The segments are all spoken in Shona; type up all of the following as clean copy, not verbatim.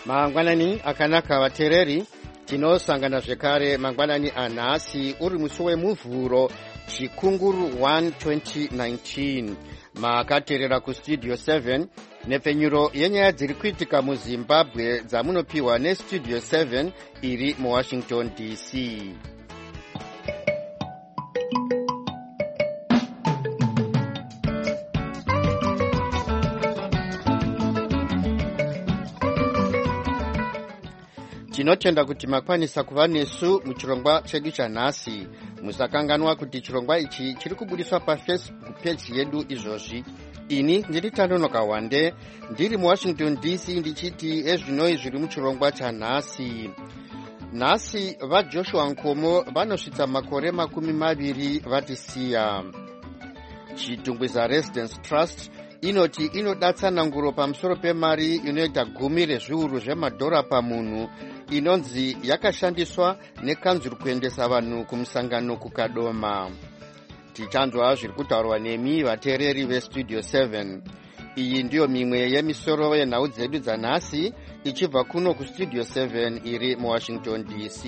mangwanani akanaka vateereri, tinosangana zvekare mangwanani anhasi uri musi wemuvhuro chikunguru 1 2019. makateerera kustudio 7 nepfenyuro yenyaya dziri kuitika muzimbabwe dzamunopiwa nestudio 7 iri muwashington dc. tinotenda kuti makwanisa kuva nesu muchirongwa chedu chanhasi. musakanganwa kuti chirongwa ichi chiri kubudiswa pafacebook page yedu izvozvi. ini ndiri Tanonoka Wande ndiri muwashington dc ndichiti ezvinoi zviri muchirongwa chanhasi. nhasi vajoshua nkomo vanosvitsa makore 20 vatisiya. chitungwiza residence trust inoti inodatsananguro pamusoro pemari inoita 10 zviuru zvemadhora pamunhu inonzi yakashandiswa nekanzuru kuendesa vanhu kumusangano kukadoma. tichanzwa zviri kutaurwa nemi vateereri vestudio 7. iyi ndiyo mimwe yemisoro yenhau dzedu dzanhasi ichibva kuno kustudio 7 iri muwashington dc.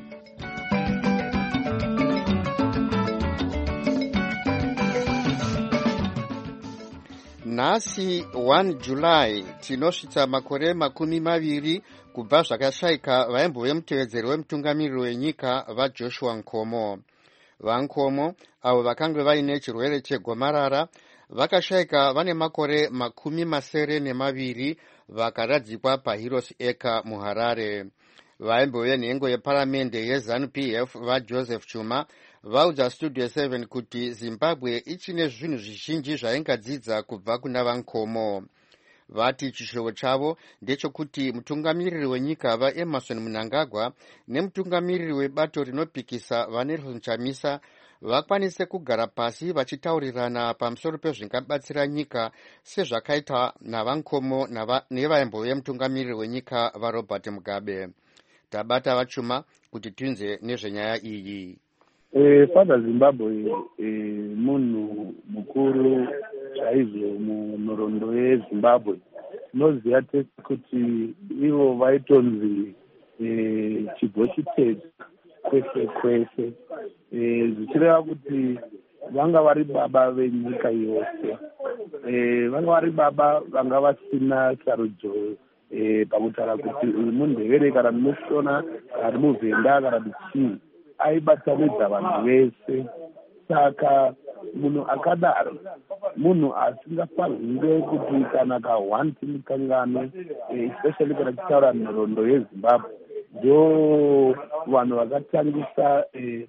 nhasi 1 July tinosvitsa makore 20 kubva zvakashayika vaimbove mutevedzeri wemutungamiriri wenyika vajoshua nkomo. vankomo avo vakanga vaine chirwere chegomarara vakashayika vane makore 72 vakaradzikwa paheroes acre muharare. vaimbove nhengo yeparamende yeZANU-PF vaJoseph Chuma vaudza studio 7 kuti zimbabwe ichine zvinhu zvizhinji zvaingadzidza kubva kuna vankomo. vati chishovo chavo ndechekuti mutungamiriri wenyika vaEmerson Mnangagwa nemutungamiriri webato rinopikisa vaNelson Chamisa vakwanise kugara pasi vachitaurirana pamusoro pezvingabatsira nyika sezvakaita navankomo nevaimbove mutungamiriri wenyika vaRobert Mugabe. tabata vachuma kuti tinze nezvenyaya iyi. Father Zimbabwe munhu mukuru chaizvo munhoroondo yeZimbabwe. Tinoziva tese kuti ivo vaitonzi chibvo chitete kwese kwese, zvichireva kuti vanga vari baba venyika yose. vanga vari baba vanga vasina sarudzo pakutaura kuti uyu mundevere kana mushona kana muvhenda kana chii, aibatanidza vanhu vese. saka munhu akadaro munhu asingafanire kuti kana kahwanti mukangano, especially kana tichitaura nhoroondo yeZimbabwe, ndo vanhu vakatangisa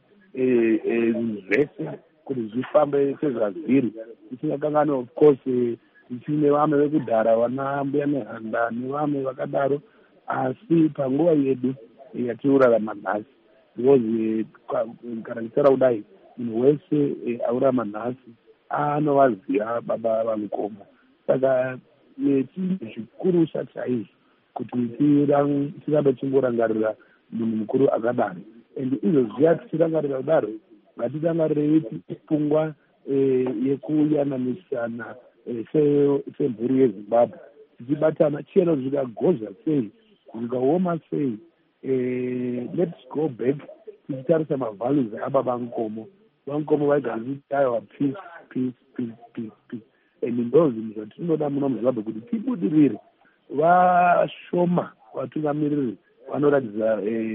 zvese kuti zvifambe sezvazviri. tisingakangani of course tichine vamwe vekudhara vana mbuya nehanda nevamwe vakadaro, asi panguva yedu yatiurarama nhasi, because kana tichitaura kudai munhu wese aurarama nhasi anovaziva baba vankomo. saka chine zvikurusa chaizvo kuti tirambe tingorangarira munhu mukuru akadaro. and izvo zviya tichirangarira kudaro ngatirangarirei pfungwa yekuyananisana semhuri yeZimbabwe, tichibatana chero zvikagozha sei, zvikaoma sei. Let's go back tichitarisa mavalues ababa Nkomo. vankomo vaigadzitayiwa peace peace peace peace peace, and ndo zvinhu zvatinoda muno muZimbabwe kuti tibudirire. vashoma vatungamiriri vanoratidza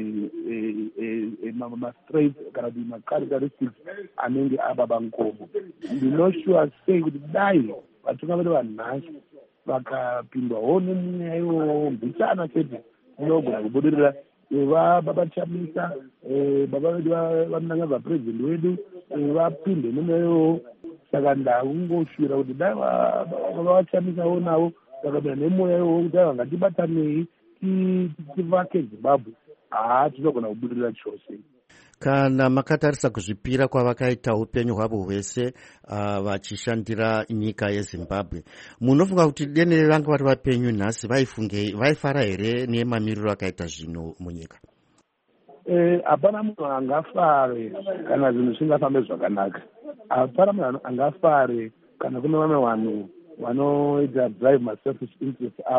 ma-traits kana kuti ma-characteristics anenge ababa Nkomo. ndinoshuwa sei kuti dai vatungamiriri vanhasi vakapindwawo nemweya iwowo mbitsana chete, inogona kubudirira. baba Chamisa, baba vedu vanangava president wedu vapinde nemweya iwowo. saka ndakungoshuvira kuti dai vachamisawo navo vakapinda nemweya iwowo kuti dai vangatibatanei tivake Zimbabwe, tinogona kubudirira chose. kana makatarisa kuzvipira kwavakaita upenyu hwavo hwese vachishandira nyika yeZimbabwe, munofunga kuti denere vanga vari vapenyu nhasi vaifara here nemamiriro akaita zvino munyika? hapana munhu angafare kana zvinhu zvingafambe zvakanaka. hapana munhu angafare kana kune vamwe vanhu vanoita drive ma-selfish interest avo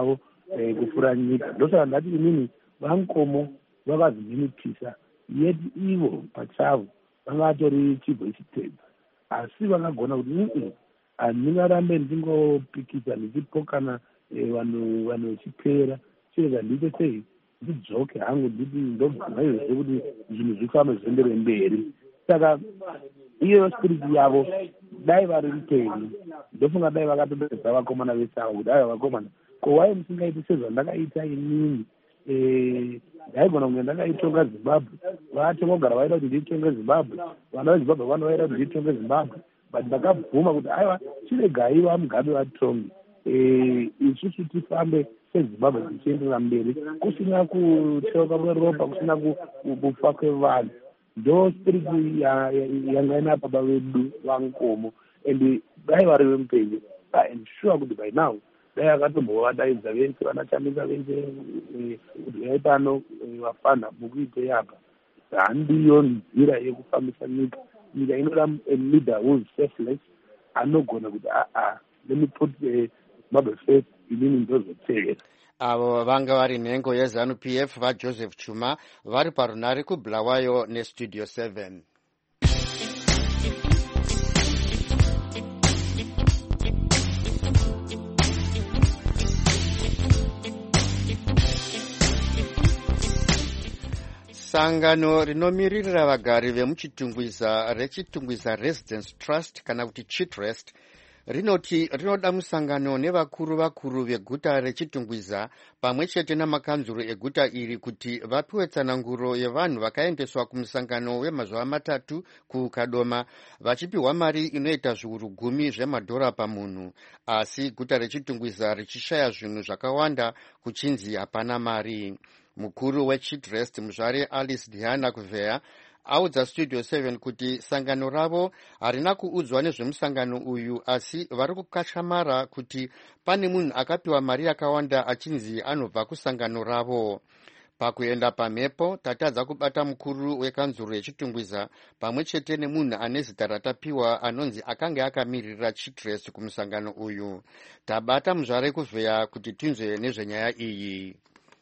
kupfuura nyika. Ndosaka ndati inini vaMukomo vakazvininipisa, yet ivo pachavo vanga vatori chibvo chitedza, asi vakagona kuti handingarambe ndingopikisa ndichipokana vanhu vachipera, chirega ndiite sei ndidzoke hangu nditi ndobvaizive kuti zvinhu zvifambe zviendere mberi. Saka iyo spiriti yavo dai vari mupenyu, ndofunga dai vakatopedza vakomana vese avo kuti aiva vakomana, ko wai musingaiti sezvandakaita inini, ndaigona kunge ndakaitonga Zimbabwe, vatongogara vaida kuti nditonge Zimbabwe, vana veZimbabwe vano vaida kuti nditonge Zimbabwe, but ndakabvuma kuti aiwa chiregai vaMugabe vatonge, isusu tifambe seZimbabwe tichienderera mberi kusina kuteuka kweropa, kusina kufa kwevanhu. Ndo spiriti yanga ina baba vedu vaMukomo, and dai vari vemupenyu, I am sure kuti by now dai akatombovadaidza vese vanachambisa vese kuti dai pano vafana mukuite yapa. Handiyo nzira yekufambisa nyika. Nyika inoda a leader who is selfless, anogona kuti let me put Zimbabwe first, inini ndozotevera. Avo vanga vari nhengo yeZANU-PF vaJoseph Chuma vari parunare kuBulawayo neStudio 7. Sangano rinomiririra vagari vemuchitungwiza rechitungwiza Residence Trust kana kuti Chitrest rinoti rinoda musangano nevakuru veguta rechitungwiza pamwe chete namakanzuro eguta iri kuti vapiwe tsananguro yevanhu vakaendeswa kumusangano wemazuva matatu kuKadoma vachipiwa mari inoita zviuru 10 zvemadhora pamunhu, asi guta rechitungwiza richishaya zvinhu zvakawanda kuchinzi hapana mari. Mukuru weChitrest muzvare Alice Diana Kuveya audza Studio 7 kuti sangano ravo harina kuudzwa nezvemusangano uyu, asi vari kukashamara kuti pane munhu akapiwa mari yakawanda achinzi anobva kusangano ravo. Pakuenda pamhepo tatadza kubata mukuru wekanzuro yechitungwiza pamwe chete nemunhu ane zita ratapiwa anonzi akange akamirira Chitrest kumusangano uyu. Tabata muzvare Kuveya kuti tinzwe nezvenyaya iyi.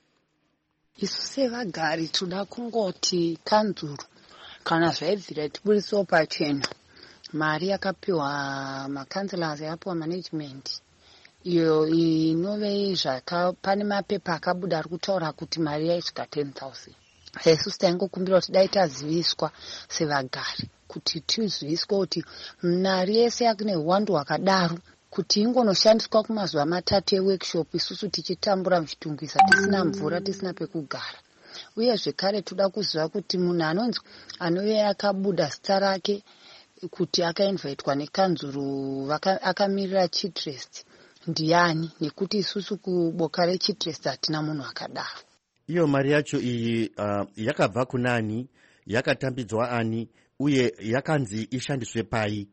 Isu sevagari toda kungoti kanzuro kana zvaibvira tiburitsewo pachena mari yakapiwa makanzilasi yapiwa management iyo inove pane mapepa akabuda ari kutaura kuti mari yaisvika 10,000. Isusu taingokumbira kuti dai taziviswa sevagari kuti tiziviswe kuti mari yese yakune uwandu hwakadaro kuti ingonoshandiswa kumazuva matatu eworkshop, isusu tichitambura muchitungwiza tisina mvura, tisina pekugara. Uye zvekare toda kuziva kuti munhu anonzi anove akabuda zita rake kuti akainvaitwa nekanzuro akamirira Chitrest ndiani, nekuti isusu kuboka reChitrest hatina munhu akadaro. Iyo mari yacho iyi yakabva kunani, yakatambidzwa ani, uye yakanzi ishandiswe pai?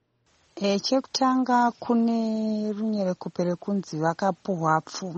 Chekutanga kune runyerekupe kunzi vakapuhwa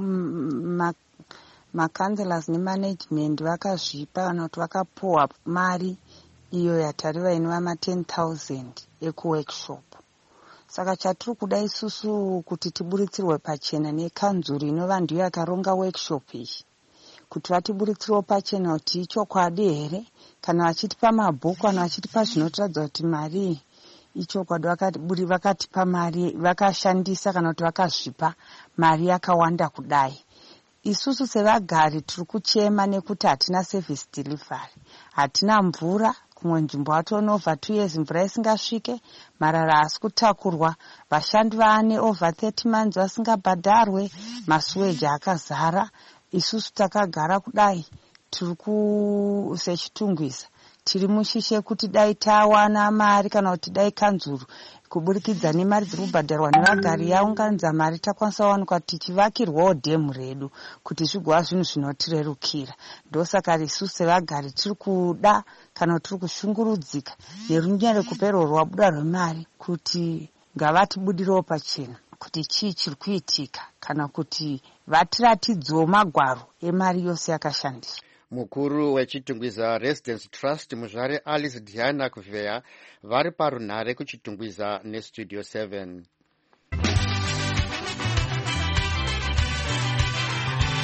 makanzilasi nemanagement vakazvipa kana kuti vakapuhwa mari iyo yatariva inova ma10,000 ekuworkshop. Saka chatiri kuda isusu kuti tiburitsirwe pachena nekanzuro inova ndiyo yakaronga workshop iyi, kuti vatiburitsirwe pachena kuti ichokwadi here, kana vachitipa mabhuku kana vachitipa zvinotaridza kuti mari ichokwadi vakatipa mari vakashandisa kana kuti vakazvipa mari yakawanda kudai. Isusu sevagari tiri kuchema nekuti hatina service delivery, hatina mvura. Kumwe nzvimbo hatone over 2 years mvura isingasvike, marara asi kutakurwa, vashandi vaane over 30 months vasingabhadharwe, masuweji akazara. Isusu takagara kudai tiri sechitungwiza tiri mushishe kuti dai tawana mari kana kuti dai kanzuro kuburikidza nemari dziri kubhadharwa nevagari yaunganidza mari takwanisa kuwanikwa tichivakirwawo dhemu redu kuti zvigova zvinhu zvinotirerukira. Ndosaka isusu sevagari tiri kuda kana tiri kushungurudzika nerunyerekupe rwabuda rwemari kuti ngavatibudirewo pachena kuti chii chiri kuitika kana kuti vatiratidzewo magwaro emari yose yakashandiswa. Mukuru wechitungwiza Residence Trust muzvare Alice Diana Kuveya vari parunhare kuchitungwiza neStudio 7.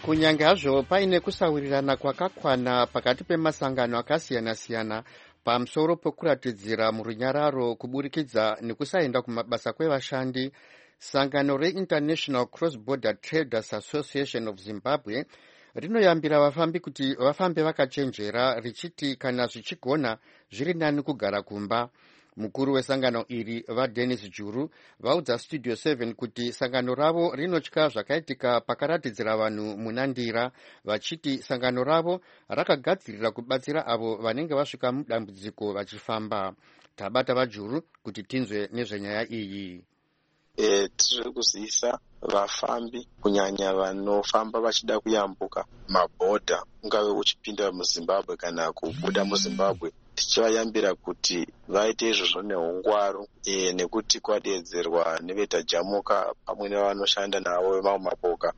kunyange hazvo paine kusawirirana kwakakwana pakati pemasangano akasiyana-siyana pamusoro pekuratidzira murunyararo kuburikidza nekusaenda kumabasa kwevashandi, sangano reInternational Cross-Border Traders Association of Zimbabwe rinoyambira vafambi kuti vafambe vakachenjera, richiti kana zvichigona zviri nani kugara kumba. Mukuru wesangano iri vaDennis Juru vaudza Studio 7 kuti sangano ravo rinotya zvakaitika pakaratidzira vanhu munandira, vachiti sangano ravo rakagadzirira kubatsira avo vanenge vasvika mudambudziko vachifamba. Tabata vaJuru kuti tinzwe nezvenyaya iyi. Tiri kuzivisa vafambi kunyanya vanofamba vachida kuyambuka mabhodha, ungave uchipinda muZimbabwe kana kubuda muZimbabwe, tichivayambira kuti vaite izvozvo neungwaru, nekuti kwadeedzerwa nevetajamuka pamwe nevanoshanda navo vemamwe mapoka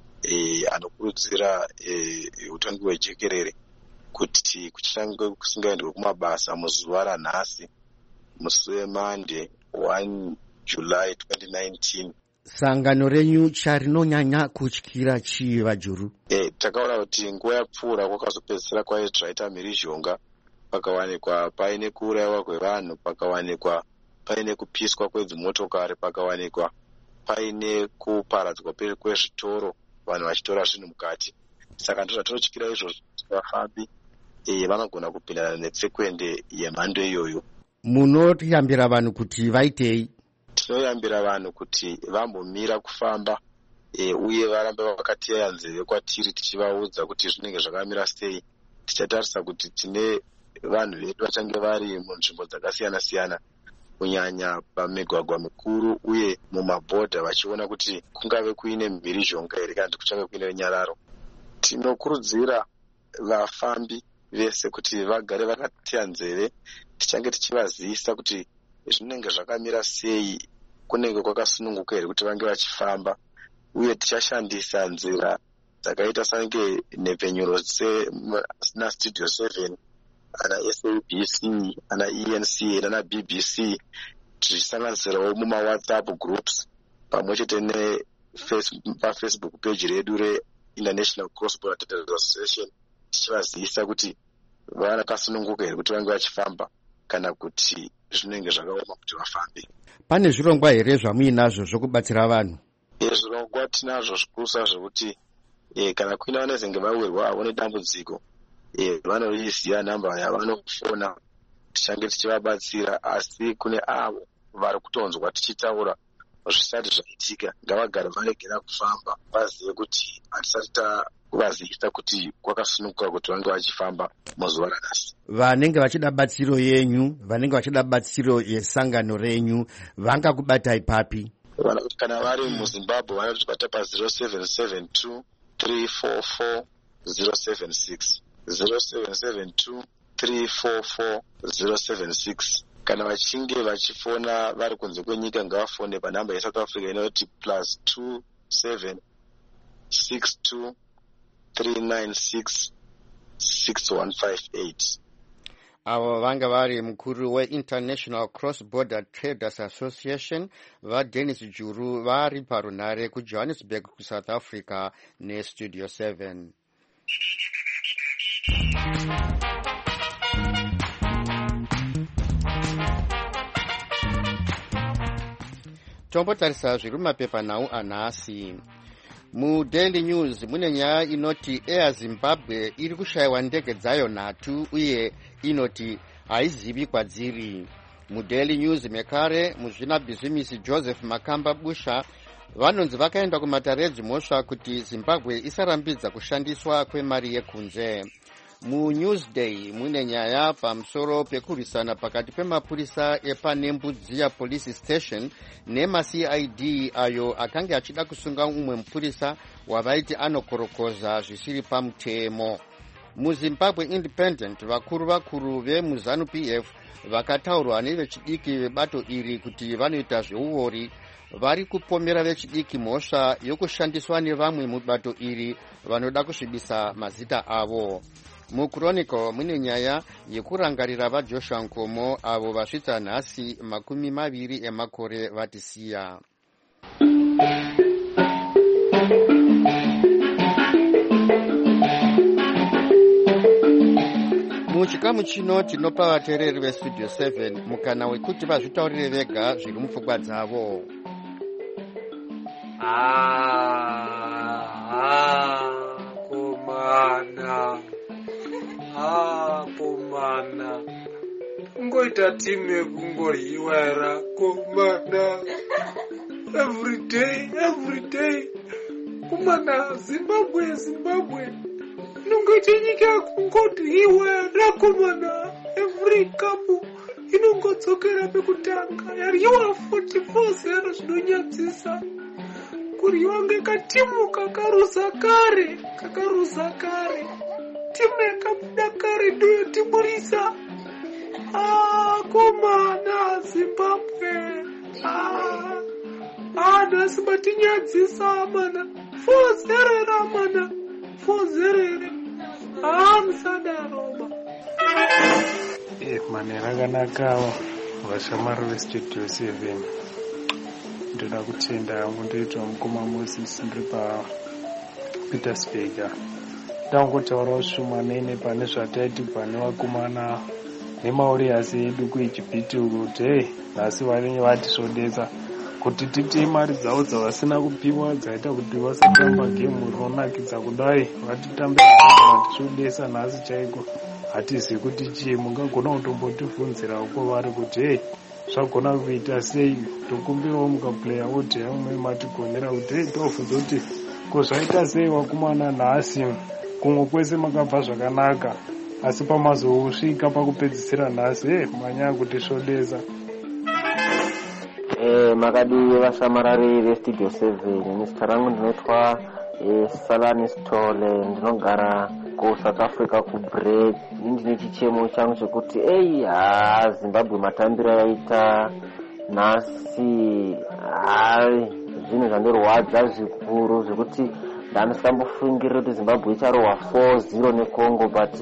anokurudzira utano hwejekerere kuti kuchange kusingaendwe kumabasa muzuva ranhasi, musi weMonday 1 July 2019. Sangano renyu charinonyanya kutyira chii vaJuru? Takaona kuti nguva yapfuura kwakazopedzisira kwaita mhirizhonga, pakawanikwa paine kuurayiwa kwevanhu, pakawanikwa paine kupiswa kwedzimotokari, pakawanikwa paine kuparadzwa kwezvitoro, vanhu vachitora zvinhu mukati. Saka ndozvatinotyira izvozvo vafambi vanogona kupindana netsekwende yemhando iyoyo. Munoyambira vanhu kuti vaitei? Tinoyambira vanhu kuti vambomira kufamba uye varambe vakatiya nzeve kwatiri, tichivaudza kuti zvinenge zvakamira sei. Tichatarisa kuti tine vanhu vedu vachange vari munzvimbo dzakasiyana-siyana, kunyanya pamigwagwa mikuru uye mumabhodha, vachiona kuti kungave kuine mhirizhonga here kana kuti kuchange kuine nyararo. Tinokurudzira vafambi vese kuti vagare vakatiya nzeve, tichange tichivazivisa kuti zvinenge zvakamira sei, kunenge kwakasununguka here kuti vange vachifamba, uye tichashandisa nzira dzakaita sange nhepfenyuro na Studio 7, ana SABC, ana ENCA nana BBC, tichisanganisirawo mumawhatsapp groups pamwe chete pafacebook page redu reInternational Cross-Border Traders Association, tichivazivisa kuti vakakasununguka here kuti vange vachifamba kana kuti zvinenge zvakaoma kuti vafambe. Pane zvirongwa here zvamuinazvo zvokubatsira vanhu? Zvirongwa tinazvo zvikurusa zvokuti kana kuina vanezenge vawirwa havo nedambudziko, vanoriziya namba yavanofona, tichange tichivabatsira. Asi kune avo vari kutonzwa tichitaura zvisati zvaitika, ngavagare varegera kufamba, vazive kuti hatisati takuvazivisa kuti kwakasununguka kuti vange vachifamba muzuva ranhasi. Vanenge vachida batsiro yenyu, vanenge vachida batsiro yesangano renyu, vangakubatai papi? Kana vari muZimbabwe vanotibata pa0772 344 076 0772 344 076. Kana vachinge vachifona vari kunze kwenyika ngavafone panhamba yeSouth Africa inoti +27 62 396 6158. Avo vanga vari mukuru weInternational Cross-Border Traders Association vaDennis Juru vari parunhare kuJohannesburg kuSouth Africa neStudio 7. Tombotarisa zviri mumapepanhau anhasi. MuDaily News mune nyaya inoti Air Zimbabwe iri kushayiwa ndege dzayo nhatu uye inoti haizivi kwadziri. MuDaily News mekare muzvinabhizimisi Joseph Makamba Busha vanonzi vakaenda kumatare edzimhosva kuti Zimbabwe isarambidza kushandiswa kwemari yekunze. MuNewsday mune nyaya pamusoro pekurwisana pakati pemapurisa epaNembudziya Police Station nemaCID ayo akanga achida kusunga umwe mupurisa wavaiti anokorokoza zvisiri pamutemo. MuZimbabwe Independent vakuru vemuZANU PF vakataurwa nevechidiki vebato iri kuti vanoita zveuori vari kupomera vechidiki mhosva yokushandiswa nevamwe mubato iri vanoda kusvibisa mazita avo. MuChronicle mune nyaya yekurangarira vaJoshua Nkomo avo vasvitsa nhasi 20 emakore vatisiya. muchikamu chino tinopa vateereri vestudio 7 mukana wekuti vazvitaurire vega zviri mupfungwa dzavo. Komana ngoita time kungoryiwa era komana everyday komana Zimbabwe inongoita nyika yakungodyiwa era komana every cup inongodzokera pekutanga yaryiwa 44-0 zvinonyadzisa kuryiwa ngekatimu kakaruza kare timu yakabuda kare ndiyo timurisa. Komana Zimbabwe nhasi matinyadzisa mana 4-0 mana 4-0 musadaroma mane rakanakawo vashamari vestudio 7. ndoda kutenda hangu ndoitwa mukoma Moses ndiri paPietersburg. ndangotaurawo shumanene pane zvataiti pane vakomana nemauriyasi edu kuIjipiti kuti nhasi vanenge vatisvodesa kuti titei mari dzavo dzavasina kupiwa dzaita kuti vasatamba gemu rinonakidza kudai vatitambira vatisvodesa nhasi chaiko hatizivi kuti chii. mungagona kutombotivhunzira uko vari kuti zvagona kuita sei. tokumbirawo mukapuleya oti amwe matigonera kuti tobvunza kuti kozvaita sei vakomana nhasi kumwe kwese makabva zvakanaka asi pamazosvika pakupedzisira nhasi manyaya kuti svodesa. Makadi vashamarari vestudio 7. Nezita rangu ndinoitwa Salani Stole, ndinogara kuSouth Africa kuBread. Ndine chichemo changu chekuti Zimbabwe matambiro yaita nhasi zvinhu zvandirwadza zvikuru zvekuti ndandisambofungirira kuti Zimbabwe icharohwa 4-0 neCongo but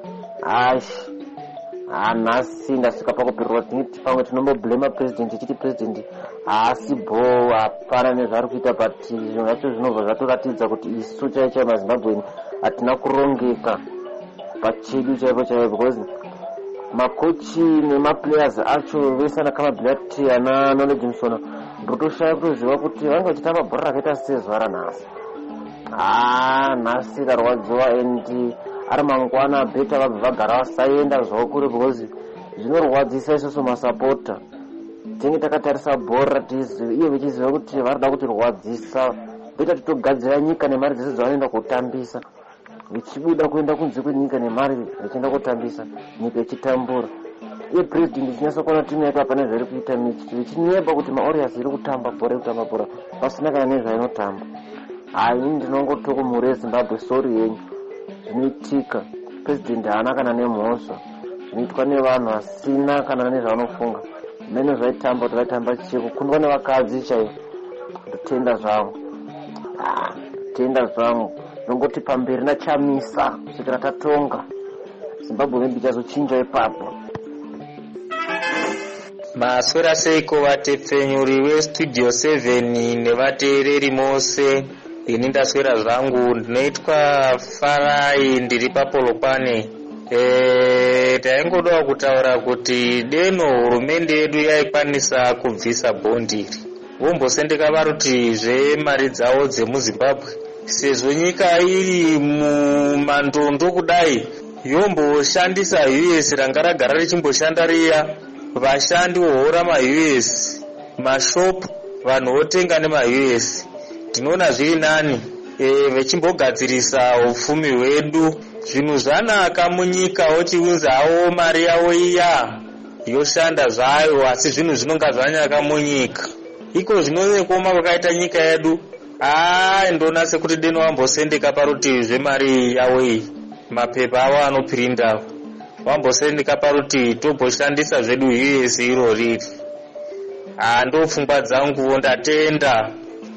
nhasi ndasvika pakupirira kuti pamwe tinomboblema president ichiti president haasi hapana nezvaari kuita but zvinhu zvacho zvinobva zvatoratidza kuti isu chaicho maZimbabweni hatina kurongeka pachedu chaipo because makochi nemaplayers acho vese anakamabhilati ana knowledge musona ndotoshaya kutoziva kuti vange vachitamba bhora rakaita sezuva ranhasi. Nhasi rarwadziwa and ari mangwana beta vabva vagara vasaenda zvavo kure because zvinorwadzisa isusu masapota tinenge takatarisa bhora iyo vichiziva kuti varida kuti rwadzisa beta titogadzira nyika nemari dzese dzavanoenda kutambisa vichibuda kuenda kunze kwenyika nemari vichienda kutambisa nyika ichitambura. iye president ichinyasa kuona timu yake hapana zvairi kuita vichinyepa kuti maorias iri kutamba bhora kutamba bhora pasina kana nezvainotamba. Ini ndinongotokumhuri yeZimbabwe sori yenyu zvinoitika. President haana kana nemhosva zvinoitwa nevanhu vasina kana nezvanofunga. Mene zvaitamba kuti vaitamba chiko kundwa nevakadzi chaivo. Ndotenda zvangu nongoti pamberi nachamisa kusvikira tatonga Zimbabwe maybe ichazochinja ipapo. Maswera seiko vatepfenyuri vestudio 7 nevateereri mose. Ini ndaswera zvangu ndinoitwa Farai ndiri paPolokwane. Taingodawo kutaura kuti deno hurumende yedu yaikwanisa kubvisa bhondiri vombosendeka varutizve mari dzavo dzemuZimbabwe sezvo nyika iri mumandondo kudai yomboshandisa US ranga ragara richimboshanda riya vashandi vohora maUS mashopu vanhu votenga nemaUS. Tinoona zviri nani vechimbogadzirisa upfumi hwedu. Zvinhu zvanaka munyika vochiunzawo mari yavo iya yoshanda zvayo asi zvinhu zvinonga zvanyaka munyika. Iko zvinonekoma kwakaita nyika yedu ndona sekuti deno vambosendeka parutivi zvemari yavo iyi mapepa avo anopirinda vambosendeka parutivi tomboshandisa zvedu US iro riri. Ndopfungwa dzangu ndatenda.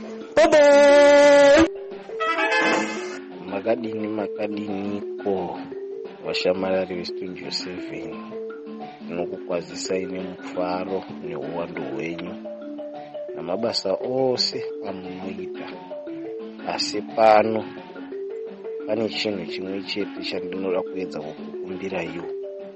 Makadiniko vashamarari vestudio 7 nokukwazisai nemufaro neuwandu hwenyu namabasa ose amunoita. Asi pano pane chinhu chimwe chete chandinoda kuedza kukukumbira iwo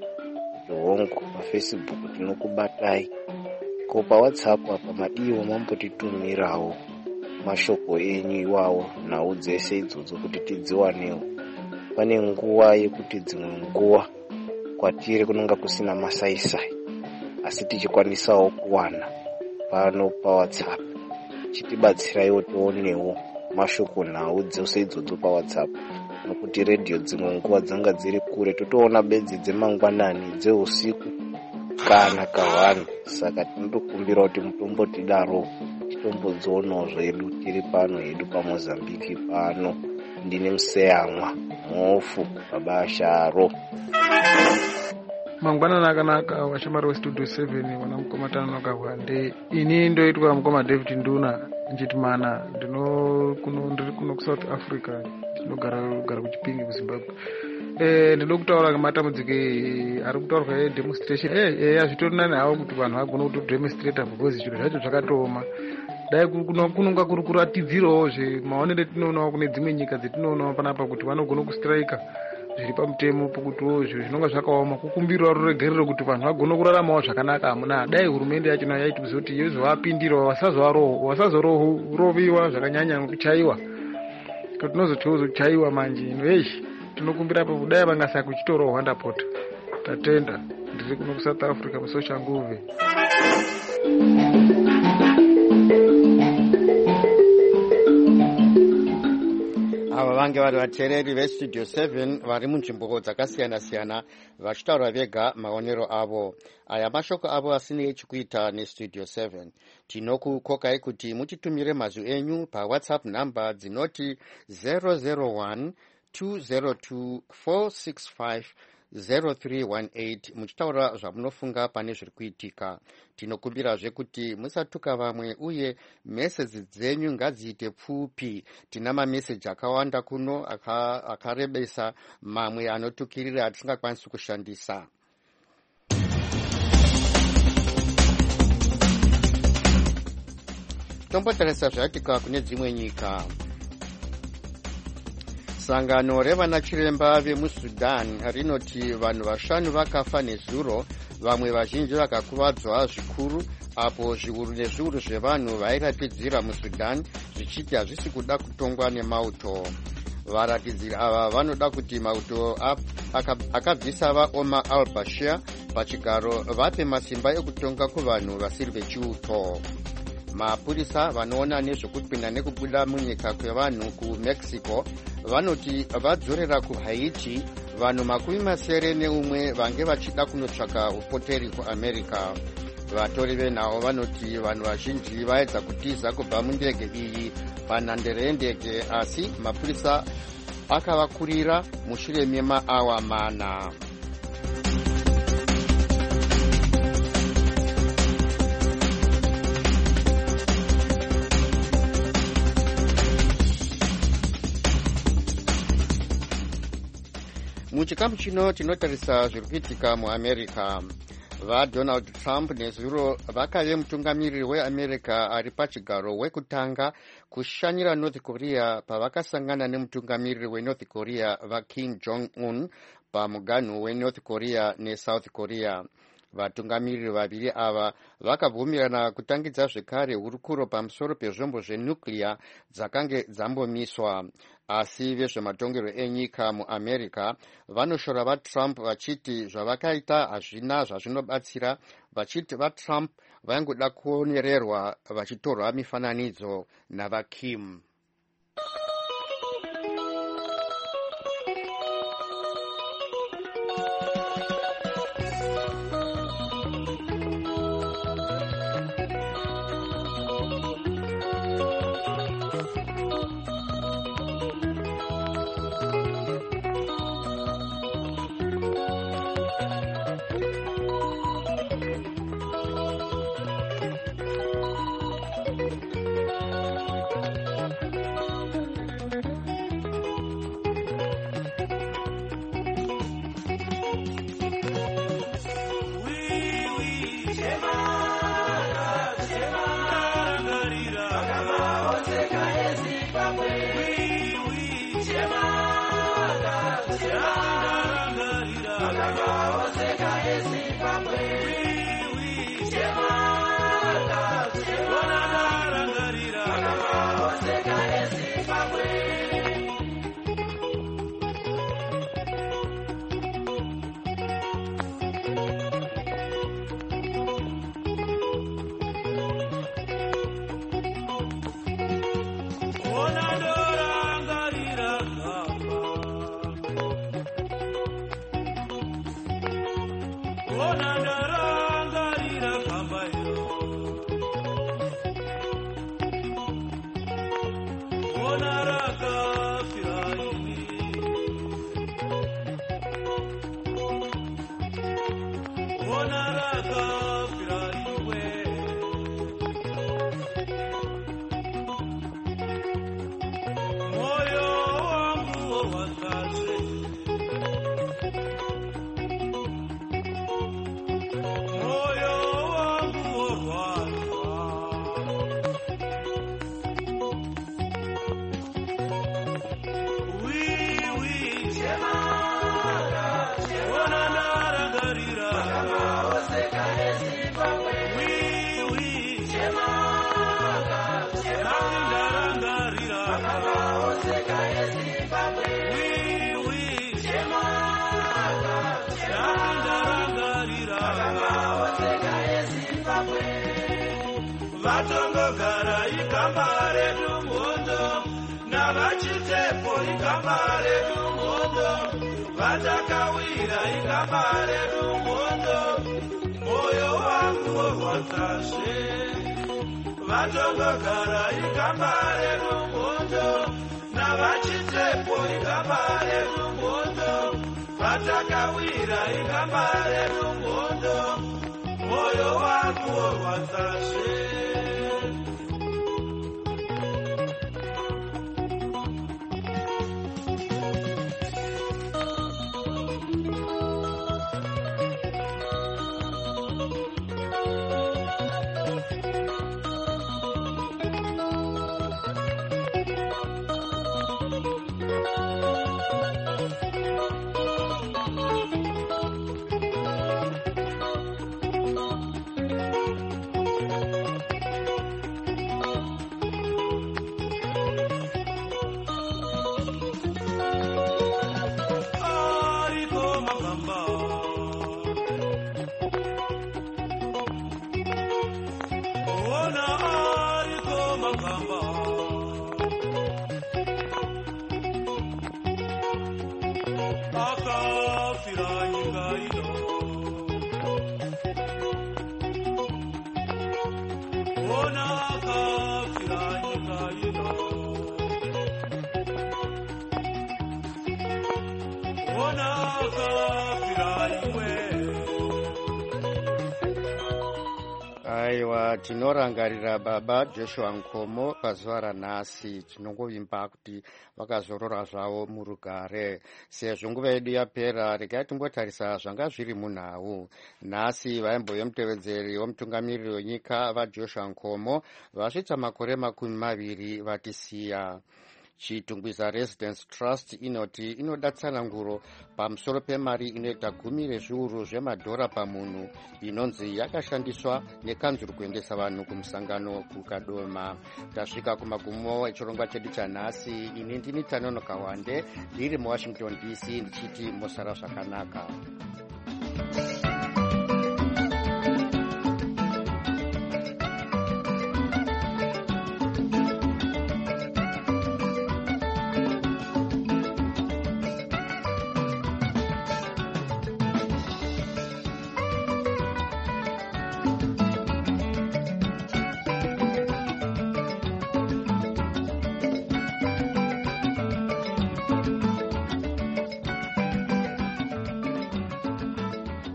hongu pafacebook tinokubatai, ko pawhatsapp apa madiwo mambotitumirawo mashoko enyu iwawo, nhau dzese idzodzo kuti tidziwanewo. Pane nguva yekuti dzimwe nguva kwatiri kunonga kusina masaisai, asi tichikwanisawo kuwana pano pawhatsapp. Chitibatsiraiwo tionewo mashoko nhau dzose idzodzo pawhatsapp, nokuti redhiyo dzimwe nguva dzanga dziri kure, totoona bedzi dzemangwanani, dzeusiku kana kahwani. Saka tinotokumbira kuti mutombotidaro titombodzionawo zvedu tiri pano hedu paMozambique pano. Ndine Museyamwa Mofu Babasharo. Mangwanani akanaka washamari westudio 7 wana mukoma tanonoka hwande. Ini ndoitwa mukoma David Nduna njitimana, ndiri kuno kuSouth Africa, ndinogara kuChipinge kuZimbabwe. Ndinokutaura matambudziko ari kutaurwa demonstration. Azvitori nani hawo kuti vanhu vagona kutodemonstrata because zviro zvacho zvakatooma. Dai kunonga kuri kuratidzirawo maonero etinoonawo kune dzimwe nyika dzetinoonawo panapa kuti vanogona kustrika zviri pamutemo pokuti zviro zvinonga zvakaoma. Kukumbirawo ruregerero kuti vanhu vagona kuraramawo zvakanaka. Amuna dai hurumende yachona yaiti kuti yozovapindirawo, vasazoroviwa zvakanyanya kuchaiwa, kuti tinozochaiwa manje. Tinokumbira papo dai vangasaka kuchitorawo Rwanda pota. Tatenda. Ndiri kuno kuSouth Africa musosha nguve. Ava vange vari vateereri vestudio 7 vari munzvimbo dzakasiyana-siyana vachitaura vega maonero avo. Aya mashoko avo asine chekuita nestudio 7. Tinokukokai kuti mutitumire mazwi enyu pawhatsapp namba dzinoti 001 202 465 0318 muchitaura zvamunofunga pane zviri kuitika. Tinokumbirazve kuti musatuka vamwe uye meseji dzenyu ngadziite pfupi. Tina mameseji akawanda kuno akarebesa, mamwe anotukirira atisingakwanisi kushandisa. Tombotarisa zvaitika kune dzimwe nyika. Sangano revanachiremba vemuSudan rinoti vanhu 5 vakafa nezuro, vamwe vazhinji vakakuvadzwa zvikuru, apo zviuru nezviuru zvevanhu vairatidzira muSudan zvichiti hazvisi kuda kutongwa nemauto. Varatidziri ava vanoda kuti mauto akabvisa vaOmar al-Bashir pachigaro vape masimba ekutonga kuvanhu vasiri vechiuto. Mapurisa vanoona nezvekupinda nekubuda munyika kwevanhu kuMexico vanoti vadzorera kuHaiti vanhu 71 vange vachida kunotsvaka upoteri kuAmerica. Vatori venhau vanoti vanhu vazhinji vaedza kutiza kubva mundege iyi panhandare yendege, asi mapurisa akavakurira mushure memaawa 4. Muchikamu chino tinotarisa zviri kuitika muAmerica. VaDonald Trump nezuro vakave mutungamiriri weAmerica ari pachigaro wekutanga kushanyira North Korea pavakasangana nemutungamiriri weNorth Korea vaKim Jong-un pamuganhu weNorth Korea neSouth Korea. Vatungamiriri vaviri ava vakabvumirana kutangidza zvekare hurukuro pamusoro pezvombo zvenuclear dzakange dzambomiswa. Asi vezvematongerwo enyika muAmerica vanoshora vaTrump vachiti zvavakaita hazvina zvazvinobatsira, vachiti vaTrump vaingoda kuonererwa vachitorwa mifananidzo navaKim. vatongogara igama redu mhondo navachitepo igama redu mhondo vatakawira igama redu mhondo moyo wangu worwadzazve vatongogara igama redu mhondo navachitepo igama redu mhondo vatakawira igama redu mhondo moyo wangu worwadzazve aiwa tinorangarira baba Joshua Nkomo pazuva ranhasi. Tinongovimba kuti vakazorora zvavo murugare. Sezvo nguva yedu yapera, regai timbotarisa zvanga zviri munhau. Nhasi vaimbo yemutevedzeri womutungamiriri wenyika vaJoshua Nkomo vasvitsa makore 20 vatisiya. Chitungwiza Residence Trust inoti inoda tsananguro pamusoro pemari inoita 10 zviuru zvemadhora pamunhu inonzi yakashandiswa nekanzuru kuendesa vanhu kumusangano kukadoma. Tasvika kumagumo echirongwa chedu chanhasi. Ini ndini Tanonoka Wande ndiri muWashington DC ndichiti musara zvakanaka.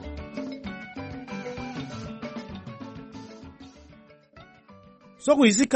Sokuyisika